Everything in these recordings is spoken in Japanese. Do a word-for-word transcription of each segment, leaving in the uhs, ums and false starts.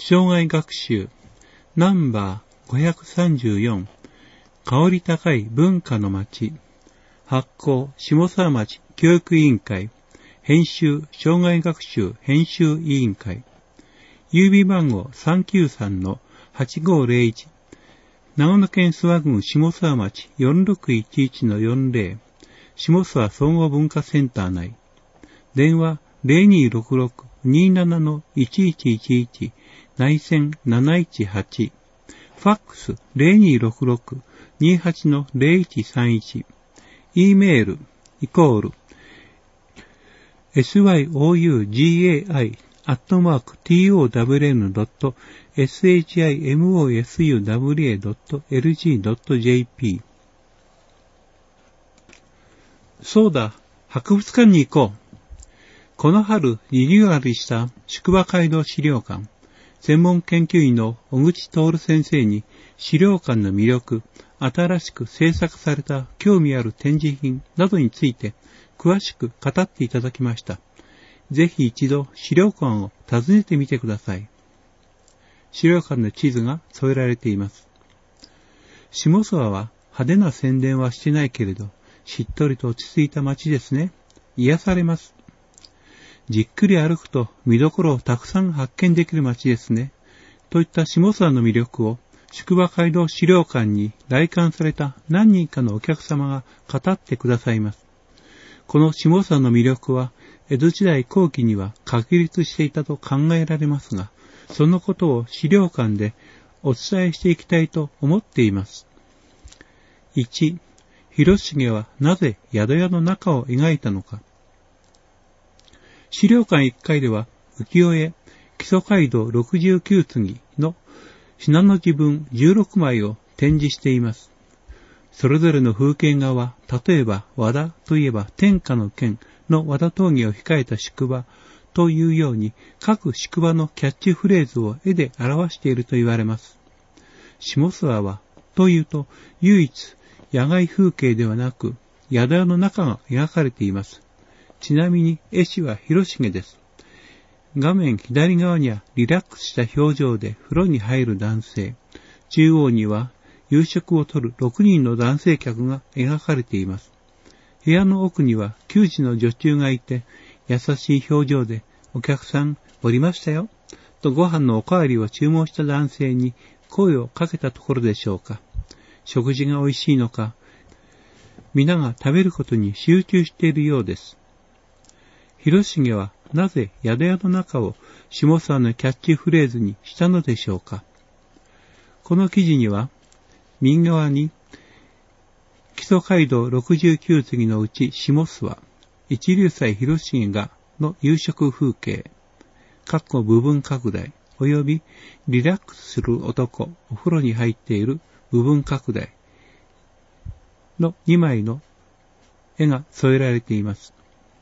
生涯学習ナンバーごひゃくさんじゅうよん、香り高い文化の街、発行下沢町教育委員会、編集生涯学習編集委員会、郵便番号 さんきゅうさんのはちごーぜろいち、長野県諏訪郡下沢町 よんろくいちいちのよんぜろ、下諏訪総合文化センター内、電話 ゼロにーろくろく にーななのいちいちいちいち、内線なないちはち、ファックス ゼロにーろくろく にーはちのぜろいちさんいち、E メールイコール エスワイオーユージーエーアイ アットマーク ティーオーダブリューエヌ ドット シャモスアー ドット エルジー ドット ジェーピー。 そうだ、博物館に行こう。この春リニューアルした宿場街道資料館、専門研究員の小口徹先生に資料館の魅力、新しく制作された興味ある展示品などについて詳しく語っていただきました。ぜひ一度資料館を訪ねてみてください。資料館の地図が添えられています。下諏訪は派手な宣伝はしてないけれど、しっとりと落ち着いた街ですね。癒されます。じっくり歩くと見どころをたくさん発見できる街ですね。といった下諏訪の魅力を宿場街道資料館に来館された何人かのお客様が語ってくださいます。この下諏訪の魅力は江戸時代後期には確立していたと考えられますが、そのことを資料館でお伝えしていきたいと思っています。いち、広重はなぜ宿屋の中を描いたのか。資料館いっかいでは浮世絵木曽街道ろくじゅうきゅうつぎの信濃字文じゅうろくまいを展示しています。それぞれの風景画は、例えば和田といえば天下の剣の和田峠を控えた宿場というように、各宿場のキャッチフレーズを絵で表していると言われます。下諏訪はというと唯一野外風景ではなく宿屋の中が描かれています。ちなみに絵師は広重です。画面左側にはリラックスした表情で風呂に入る男性、中央には夕食をとるろくにんの男性客が描かれています。部屋の奥には給仕の女中がいて、優しい表情でお客さんおりましたよとご飯のおかわりを注文した男性に声をかけたところでしょうか。食事が美味しいのか、皆が食べることに集中しているようです。広重はなぜ宿屋の中を下諏訪のキャッチフレーズにしたのでしょうか。この記事には、右側に木曽街道ろくじゅうきゅうつぎのうち下諏訪、一龍斎広重がの夕食風景、括弧部分拡大、およびリラックスする男、お風呂に入っている部分拡大のにまいの絵が添えられています。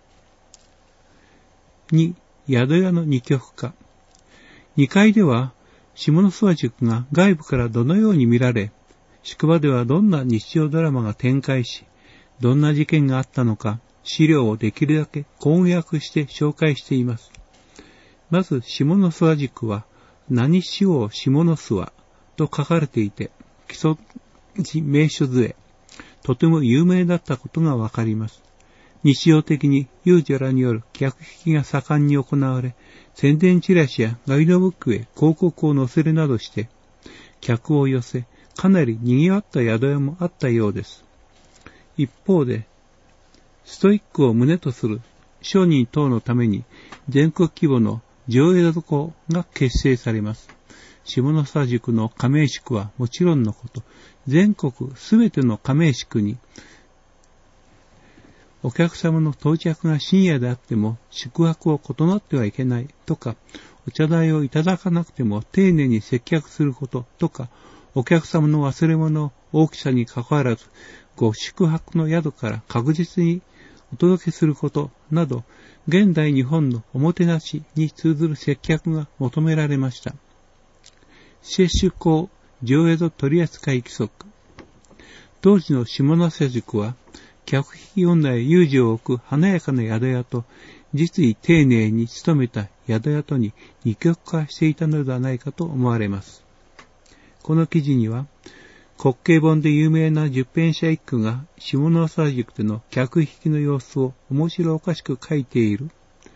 に、宿屋の二極化。にかいでは、下諏訪宿が外部からどのように見られ、宿場ではどんな日常ドラマが展開し、どんな事件があったのか、資料をできるだけ公約して紹介しています。まず、下諏訪宿は、何しよう下諏訪と書かれていて、基礎名所図へ、とても有名だったことがわかります。日常的に遊女らによる客引きが盛んに行われ、宣伝チラシやガイドブックへ広告を載せるなどして、客を寄せ、かなり賑わった宿屋もあったようです。一方で、ストイックを旨とする商人等のために全国規模の上江戸が結成されます。下諏訪宿の加盟宿はもちろんのこと、全国すべての加盟宿に、お客様の到着が深夜であっても宿泊を異なってはいけないとか、お茶代をいただかなくても丁寧に接客することとか、お客様の忘れ物大きさにかかわらず、ご宿泊の宿から確実にお届けすることなど、現代日本のおもてなしに通ずる接客が求められました。摂取項上江戸取扱規則。当時の下諏訪宿は、客引き女へ遊女を置く華やかな宿屋と実に丁寧に勤めた宿宿に二極化していたのではないかと思われます。この記事には、滑稽本で有名な十編者一句が下総宿での客引きの様子を面白おかしく書いている。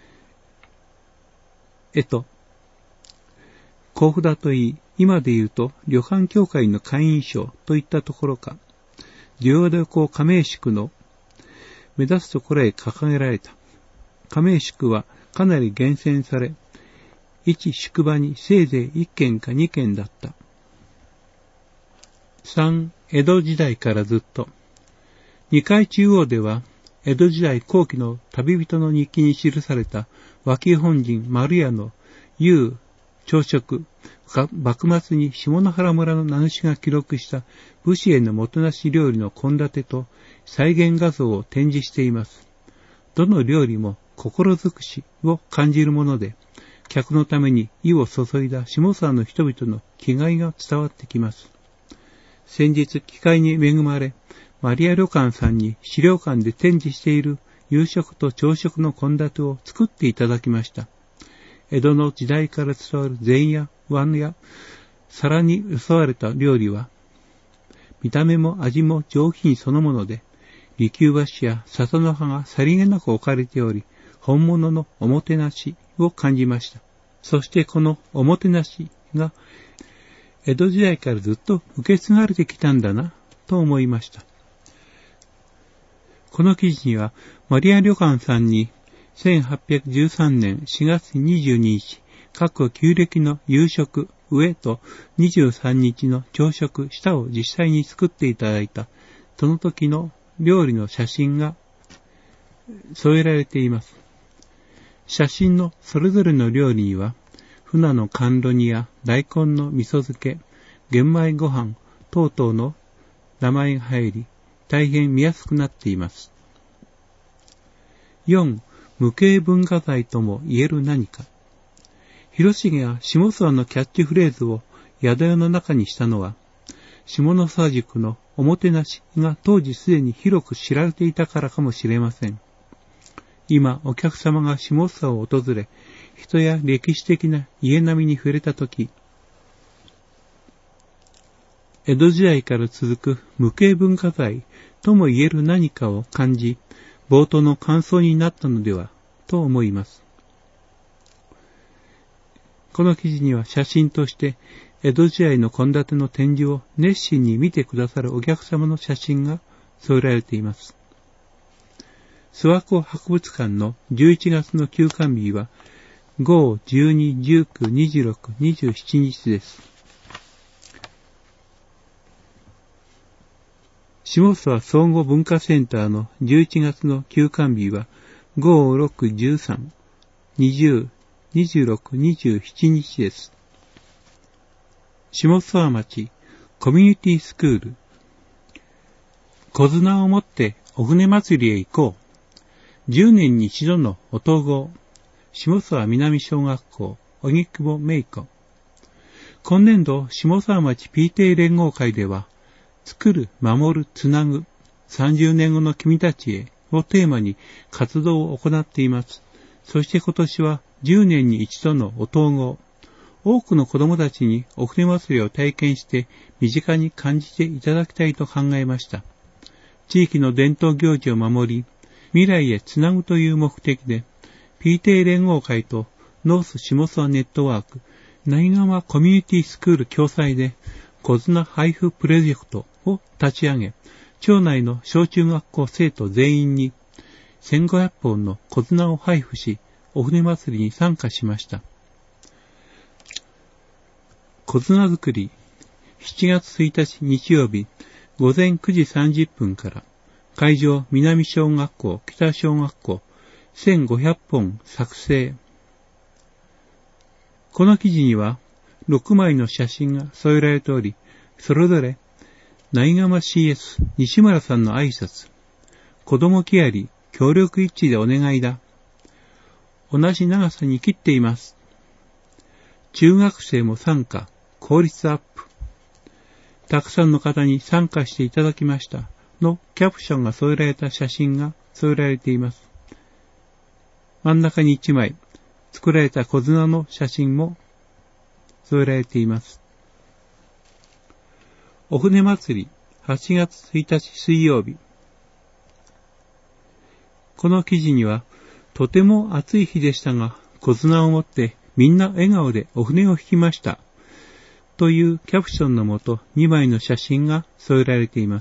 えと、甲札といい、今で言うと旅館協会の会員証といったところか、両旅行加盟宿の目立つところへ掲げられた。加盟宿はかなり厳選され、一宿場にせいぜいいっけんかにけんだった。さん. 江戸時代からずっと。二階中央では、江戸時代後期の旅人の日記に記された脇本陣丸屋の夕朝食、幕末に下野原村の名主が記録した武士へのもてなし料理の献立と再現画像を展示しています。どの料理も心尽くしを感じるもので、客のために意を注いだ下総の人々の気概が伝わってきます。先日機会に恵まれ、マリア旅館さんに資料館で展示している夕食と朝食の献立を作っていただきました。江戸の時代から伝わる膳や碗や皿によそわれた料理は、見た目も味も上品そのもので、利休橋や笹の葉がさりげなく置かれており、本物のおもてなしを感じました。そしてこのおもてなしが、江戸時代からずっと受け継がれてきたんだな、と思いました。この記事には、マリア旅館さんに、せんはっぴゃくじゅうさんねんしがつにじゅうににち、各旧暦の夕食、上とにじゅうさんにちの朝食、下を実際に作っていただいた、その時の料理の写真が添えられています。写真のそれぞれの料理には、船の甘露煮や大根の味噌漬け、玄米ご飯等々の名前が入り、大変見やすくなっています。よん. 無形文化財とも言える何か。広重が下総のキャッチフレーズを宿屋の中にしたのは、下総宿のおもてなしが当時すでに広く知られていたからかもしれません。今、お客様が下総を訪れ、人や歴史的な家並みに触れたとき、江戸時代から続く無形文化財とも言える何かを感じ、冒頭の感想になったのでは、と思います。この記事には写真として、江戸時代の献立の展示を熱心に見てくださるお客様の写真が添えられています。諏訪湖博物館のじゅういちがつの休館日は、ご、じゅうに、じゅうく、にじゅうろく、にじゅうしちにちです。下総総合文化センターのじゅういちがつの休館日は、ご、ろく、じゅうさん、にじゅう、にじゅうろく、にじゅうしちにちです。下総町コミュニティスクール。小綱を持ってお船祭りへ行こう。じゅうねんに一度のお統合。下総南小学校、荻窪芽衣子。今年度、下総町 ピーティー 連合会では、作る、守る、つなぐ、さんじゅうねんごの君たちへをテーマに活動を行っています。そして今年はじゅうねんに一度のお統合。多くの子供たちにお船祭りを体験して身近に感じていただきたいと考えました。地域の伝統行事を守り、未来へつなぐという目的で、ピーティー 連合会とノース下総ネットワーク、内川コミュニティスクール共催で、小綱配布プロジェクトを立ち上げ、町内の小中学校生徒全員にせんごひゃっぽんの小綱を配布し、お船祭りに参加しました。小綱作り、しちがつついたち日曜日、ごぜんくじさんじゅっぷんから、会場南小学校、北小学校、せんごひゃっぽん作成。この記事には、ろくまいの写真が添えられており、それぞれ、内川 シーエス 西村さんの挨拶、子供ケアリー協力一致でお願いだ。同じ長さに切っています。中学生も参加、効率アップ。たくさんの方に参加していただきましたのキャプションが添えられた写真が添えられています。 真ん中に一枚作られた小綱の写真も添えられています。お船祭りはちがつついたち水曜日。この記事には、とても暑い日でしたが、小綱を持ってみんな笑顔でお船を引きました。というキャプションのもとにまいの写真が添えられています。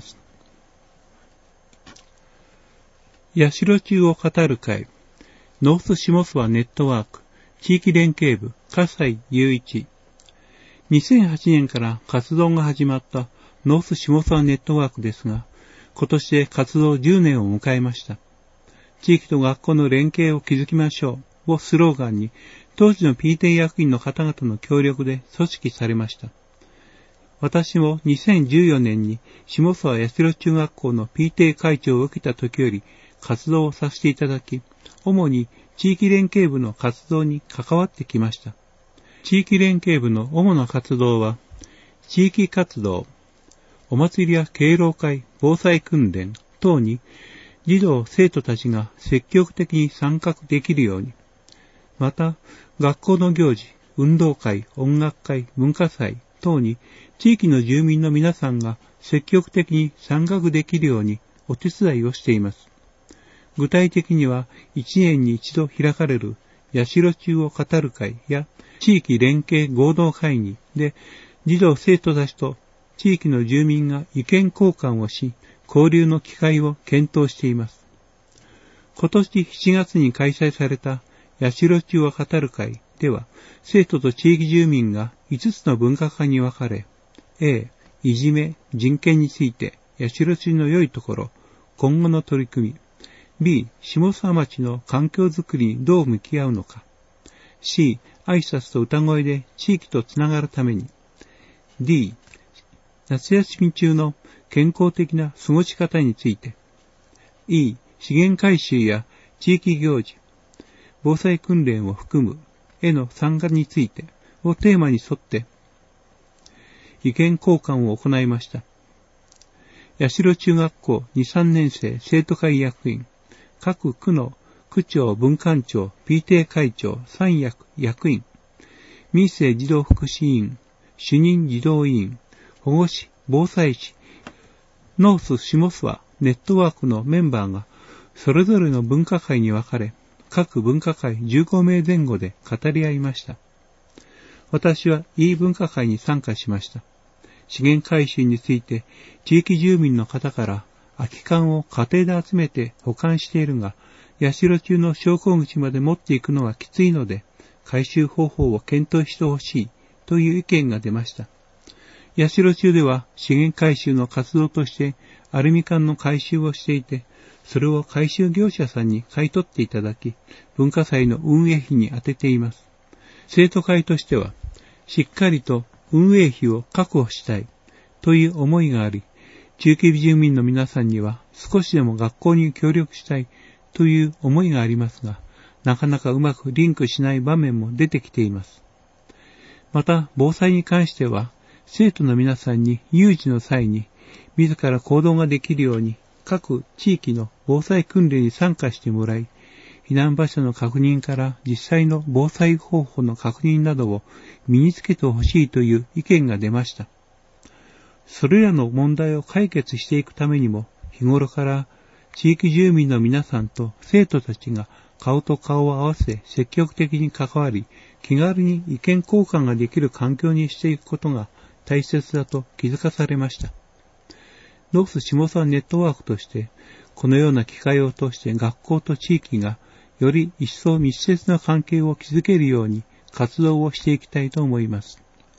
八代中を語る会、ノース下諏訪ネットワーク、地域連携部、笠井雄一。にせんはちねんから活動が始まったノース下諏訪ネットワークですが、今年で活動じゅうねんを迎えました。地域と学校の連携を築きましょうをスローガンに、当時の ピーティー 役員の方々の協力で組織されました。私もにせんじゅうよねんに下諏訪八代中学校の ピーティー 会長を受けた時より活動をさせていただき、主に地域連携部の活動に関わってきました。地域連携部の主な活動は、地域活動、お祭りや敬老会、防災訓練等に児童生徒たちが積極的に参画できるように、また学校の行事、運動会、音楽会、文化祭等に地域の住民の皆さんが積極的に参画できるようにお手伝いをしています。具体的にはいちねんに一度開かれる八代中を語る会や地域連携合同会議で児童生徒たちと地域の住民が意見交換をし、交流の機会を検討しています。今年しちがつに開催された八代中を語る会では、生徒と地域住民がいつつの分科会に分かれ、A、いじめ、人権について八代中の良いところ、今後の取り組み、B、下諏訪町の環境づくりにどう向き合うのか、C、挨拶と歌声で地域とつながるために、D、夏休み中の健康的な過ごし方について、E、資源回収や地域行事、防災訓練を含むへの参加についてをテーマに沿って意見交換を行いました。八代中学校に、さんねん生生徒会役員、各区の区長、分管長、ピーティー 会長、三役、役員、民生児童福祉委員、主任児童委員、保護士、防災士、ノース下諏訪ネットワークのメンバーがそれぞれの分科会に分かれ、各分科会じゅうごめいぜん後で語り合いました。私は E 分科会に参加しました。資源回収について地域住民の方から空き缶を家庭で集めて保管しているが、八代中の昇降口まで持っていくのはきついので、回収方法を検討してほしいという意見が出ました。八代中では資源回収の活動としてアルミ缶の回収をしていて、それを回収業者さんに買い取っていただき、文化祭の運営費に充てています。生徒会としては、しっかりと運営費を確保したいという思いがあり、地域住民の皆さんには少しでも学校に協力したいという思いがありますが、なかなかうまくリンクしない場面も出てきています。また、防災に関しては、生徒の皆さんに有事の際に自ら行動ができるように各地域の防災訓練に参加してもらい、避難場所の確認から実際の防災方法の確認などを身につけてほしいという意見が出ました。それらの問題を解決していくためにも、日頃から地域住民の皆さんと生徒たちが顔と顔を合わせ積極的に関わり、気軽に意見交換ができる環境にしていくことが大切だと気づかされました。ノース下諏訪ネットワークとして、このような機会を通して学校と地域がより一層密接な関係を築けるように活動をしていきたいと思います。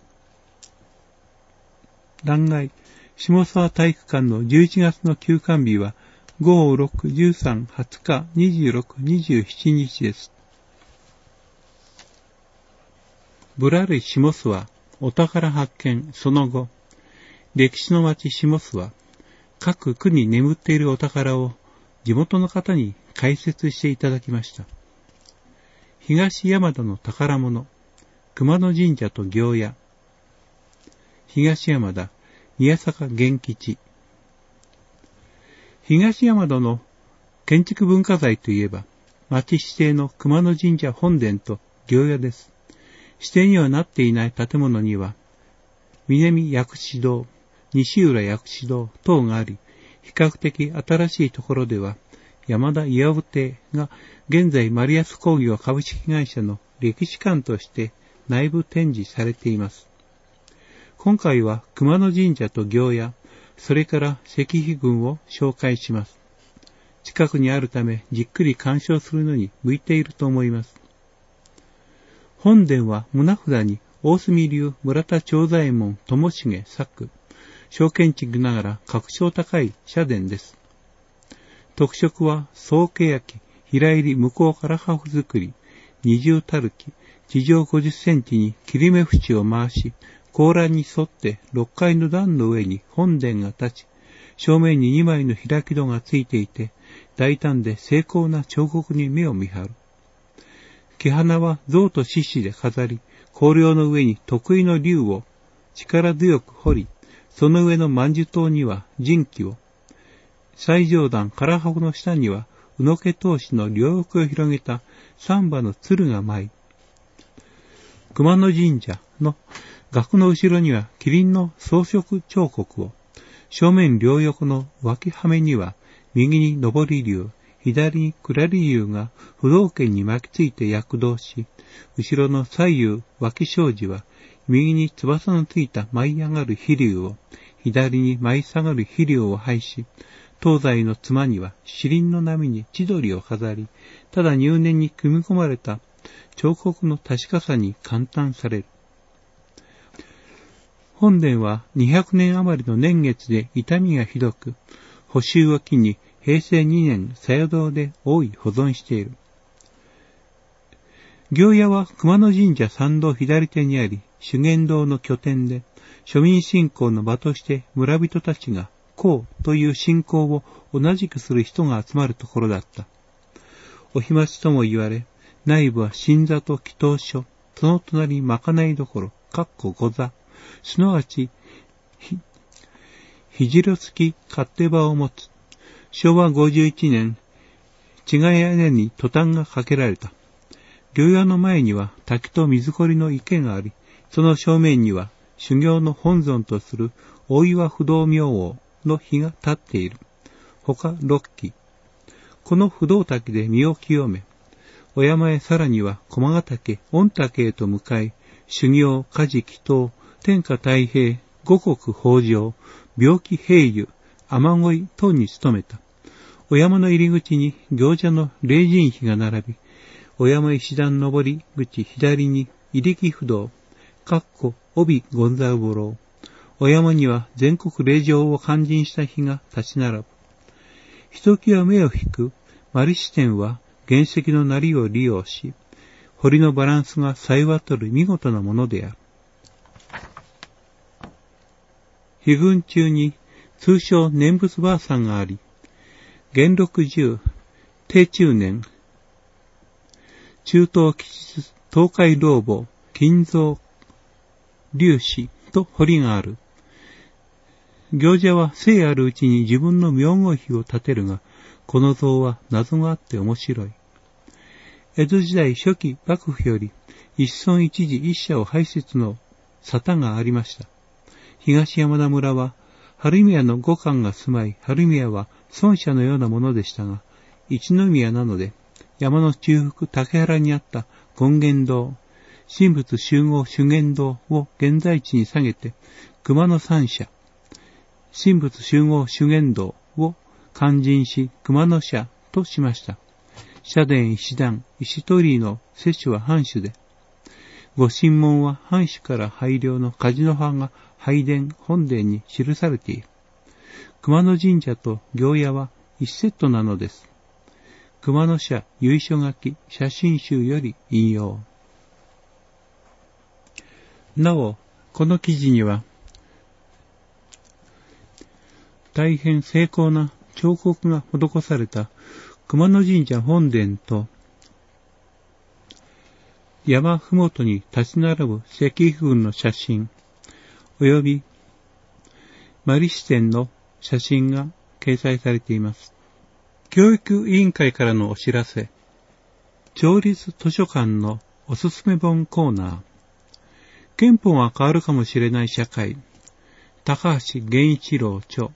欄外、下諏訪体育館のじゅういちがつの休館日はご、ろく、じゅうさん、はつか、にじゅうろく、にじゅうしちにちです。ぶらり下諏訪お宝発見その後、歴史の町下諏訪、各区に眠っているお宝を地元の方に解説していただきました。東山田の宝物、熊野神社と行屋。東山田、宮坂源吉。東山田の建築文化財といえば、 町指定の熊野神社本殿と行屋です。指定にはなっていない建物には、南薬師堂、西浦薬師堂等があり、比較的新しいところでは、山田岩尾邸が現在マリアス工業株式会社の歴史館として内部展示されています。今回は熊野神社と行屋、それから石碑群を紹介します。近くにあるためじっくり鑑賞するのに向いていると思います。本殿は棟札に大隅流村田長左衛門友重作、小建築ながら格調高い社殿です。特色は総家焼き、平入り向こうから破風作り、二重たるき、地上ごじゅっセンチに切り目縁を回し、高欄に沿ってろっかいの段の上に本殿が立ち、正面ににまいの開き戸がついていて、大胆で精巧な彫刻に目を見張る。木花は象と獅子で飾り、香料の上に得意の竜を力強く彫り、その上の饅頭塔には人気を、最上段唐箱の下には、宇野家当主の両翼を広げた三羽の鶴が舞い、熊野神社の額の後ろには麒麟の装飾彫刻を、正面両横の脇はめには、右に上り竜、左に下り竜が不動拳に巻きついて躍動し、後ろの左右脇障子は、右に翼のついた舞い上がる飛竜を、左に舞い下がる飛竜を配し、東西の妻には四輪の波に千鳥を飾り、ただ入念に組み込まれた彫刻の確かさに感嘆される。本殿はにひゃくねん余りの年月で傷みがひどく、補修を機にへいせいにねん佐夜堂で大い保存している。行屋は熊野神社参道左手にあり、修験道の拠点で、庶民信仰の場として村人たちが公という信仰を同じくする人が集まるところだった。お日待ちとも言われ、内部は神座と祈祷所、その隣にまかないどころ、かっこ御座、すなわち、ひ、ひじろ付き勝手場を持つ。しょうわごじゅういちねん、違い屋根にトタンがかけられた。行屋の前には滝と水こりの池があり、その正面には修行の本尊とする大岩不動明王の碑が立っている。他六基。この不動滝で身を清め、お山へさらには駒ヶ岳、御嶽へと向かい、修行、家事、祈祷、天下太平、五穀豊穣、病気平癒、雨乞い等に努めた。お山の入り口に行者の霊人碑が並び、お山石段上り口左に入木不動、かっこ帯権三郎。お山には全国霊場を勧進した碑が立ち並ぶ。ひときわ目を引くマリ支店は原石の鳴りを利用し、堀のバランスが冴え渡る見事なものである。碑群中に通称念仏ばあさんがあり、元禄十、定中年、中東吉日、東海老母、金蔵、粒子と堀がある。行者は生あるうちに自分の名号碑を建てるが、この像は謎があって面白い。江戸時代初期幕府より一村一寺一社を廃設の沙汰がありました。東山田村は春宮の五官が住まい、春宮は孫社のようなものでしたが、一宮なので山の中腹竹原にあった権現堂、神仏集合修験堂を現在地に下げて、熊野三社、神仏集合修験堂を勧進し熊野社としました。社殿石段、石鳥居の摂取は藩主で、御神門は藩主から拝領の梶の葉が拝殿、本殿に記されている。熊野神社と行屋は一セットなのです。熊野社由緒書き写真集より引用。なお、この記事には、大変精巧な彫刻が施された熊野神社本殿と、山ふもとに立ち並ぶ石碑群の写真、及びマリ支店の写真が掲載されています。教育委員会からのお知らせ。 町立図書館のおすすめ本コーナー。憲法が変わるかもしれない社会。高橋源一郎著。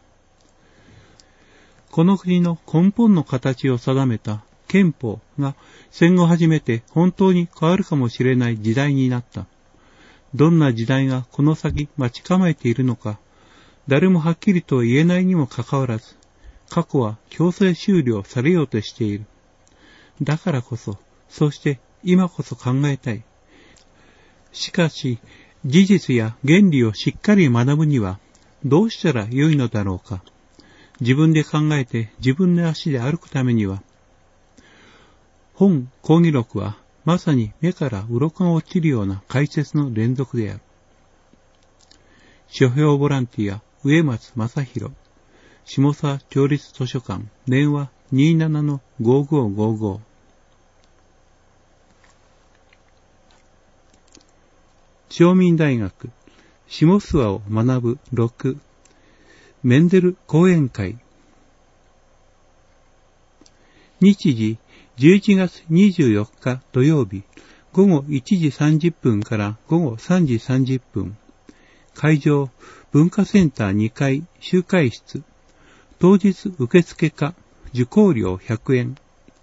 この国の根本の形を定めた憲法が戦後初めて本当に変わるかもしれない時代になった。どんな時代がこの先待ち構えているのか、誰もはっきりと言えないにもかかわらず、過去は強制終了されようとしている。だからこそ、そして今こそ考えたい。しかし、事実や原理をしっかり学ぶには、どうしたらよいのだろうか。自分で考えて自分の足で歩くためには、本講義録はまさに目から鱗が落ちるような解説の連続である。書評ボランティア、植松正弘。下沢町立図書館、電話 にじゅうななのごーごーごーごー。町民大学、下諏訪を学ぶろく、メンデル講演会。日時、じゅういちがつにじゅうよっか土曜日、ごごいちじさんじゅっぷんからごごさんじさんじゅっぷん。会場、文化センターにかい、集会室。当日受付可、受講料ひゃくえん。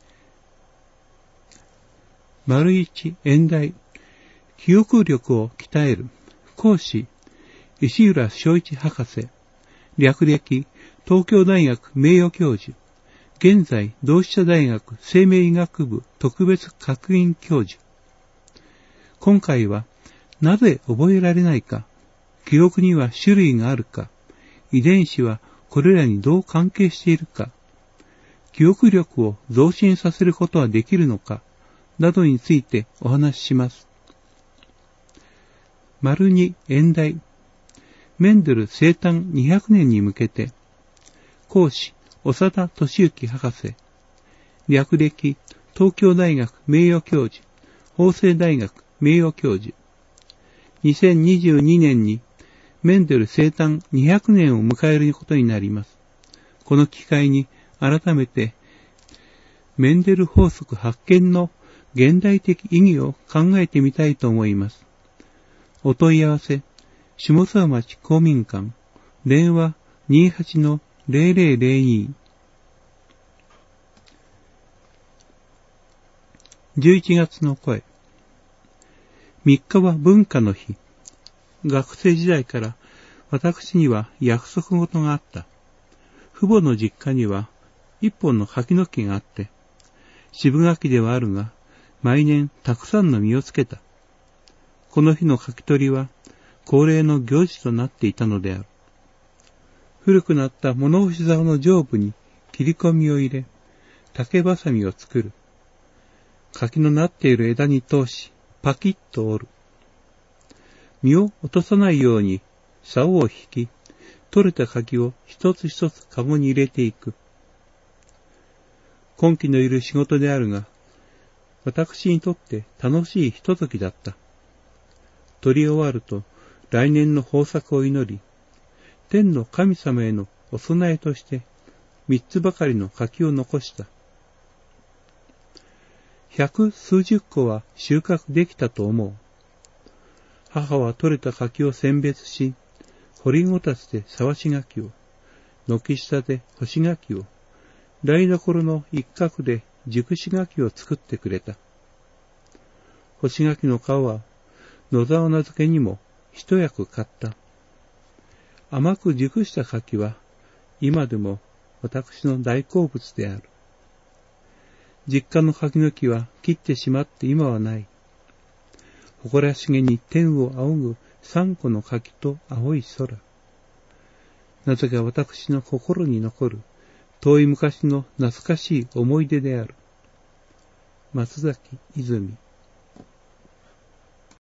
丸一演題、記憶力を鍛える。講師、石浦正一博士。略歴、東京大学名誉教授。現在、同志社大学生命医学部特別客員教授。今回は、なぜ覚えられないか、記憶には種類があるか、遺伝子はこれらにどう関係しているか、記憶力を増進させることはできるのか、などについてお話しします。丸に演題、メンデル生誕にひゃくねんに向けて、講師、長田俊之博士、略歴、東京大学名誉教授、法政大学名誉教授、にせんにじゅうにねんにメンデル生誕にひゃくねんを迎えることになります。この機会に改めて、メンデル法則発見の現代的意義を考えてみたいと思います。お問い合わせ、下諏訪町公民館、電話 にじゅうはちのゼロゼロゼロに。じゅういちがつの声。みっかは文化の日。学生時代から私には約束事があった。父母の実家には一本の柿の木があって、渋柿ではあるが、毎年たくさんの実をつけた。この日の柿取りは恒例の行事となっていたのである。古くなった物干し竿の上部に切り込みを入れ、竹ばさみを作る。柿のなっている枝に通し、パキッと折る。実を落とさないように竿を引き、取れた柿を一つ一つカゴに入れていく。根気のいる仕事であるが、私にとって楽しいひとときだった。取り終わると来年の豊作を祈り、天の神様へのお供えとして三つばかりの柿を残した。百数十個は収穫できたと思う。母は取れた柿を選別し、掘りごたつで沢し柿を、軒下で干し柿を、台所の一角で熟し柿を作ってくれた。干し柿の皮は野沢菜漬けにも一役買った。甘く熟した柿は今でも私の大好物である。実家の柿の木は切ってしまって今はない。誇らしげに天を仰ぐ三個の柿と青い空。なぜか私の心に残る遠い昔の懐かしい思い出である。松崎泉。